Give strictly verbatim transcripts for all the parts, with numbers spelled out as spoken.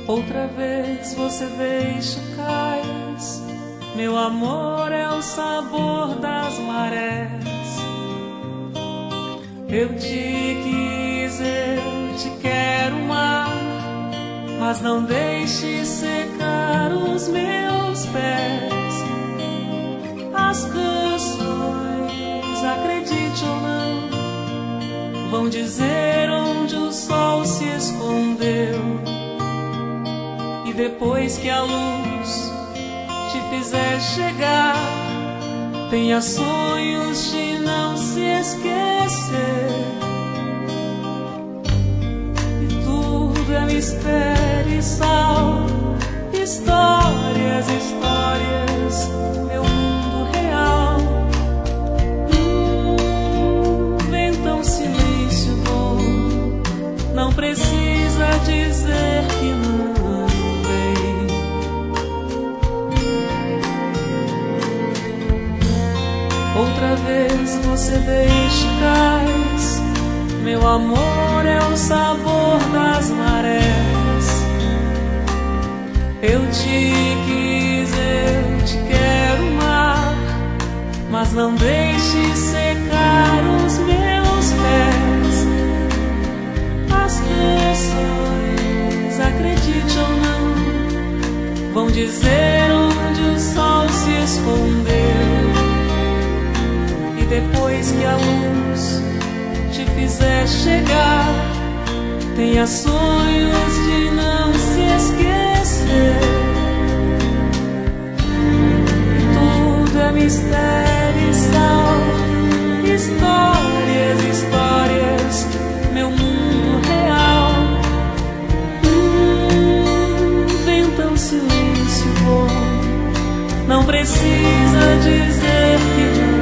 Outra vez você deixa o cais, meu amor é o sabor das marés. Eu te quis, eu te quero mar, mas não deixe secar os meus pés. As canções, acredite ou não, vão dizer onde o sol se escondeu. E depois que a luz te fizer chegar, tenha sonhos de não se esquecer. E tudo é mistério e sal, histórias, histórias, meu mundo real. Hum, venta um silêncio bom, não precisa dizer que não. Outra vez você deixa o cais, meu amor é o sabor das marés. Eu te quis, eu te quero mar, mas não deixe secar os meus pés. As canções, acredite ou não, vão dizer onde o sol se escondeu. Depois que a luz te fizer chegar, tenha sonhos de não se esquecer. Tudo é mistério e sal, histórias, histórias, meu mundo real. Hum, venta um silêncio bom, não precisa dizer que não.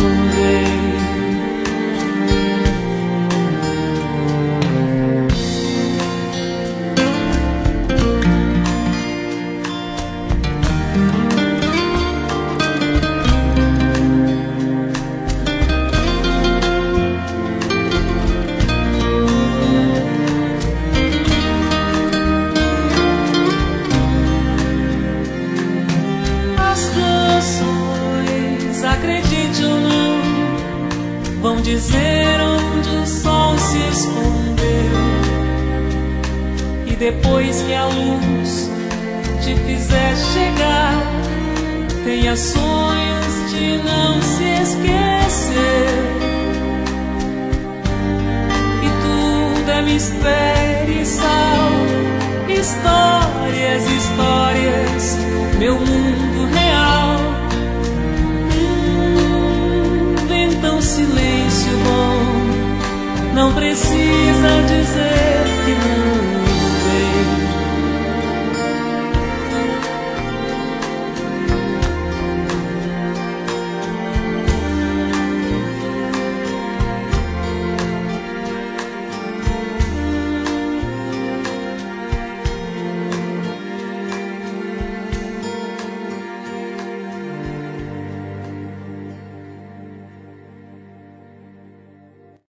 Acredite ou não, vão dizer onde o sol se escondeu. E depois que a luz te fizer chegar, tenha sonhos de não se esquecer. E tudo é mistério e sal, histórias, histórias, meu mundo real. Um silêncio bom, não precisa dizer que não.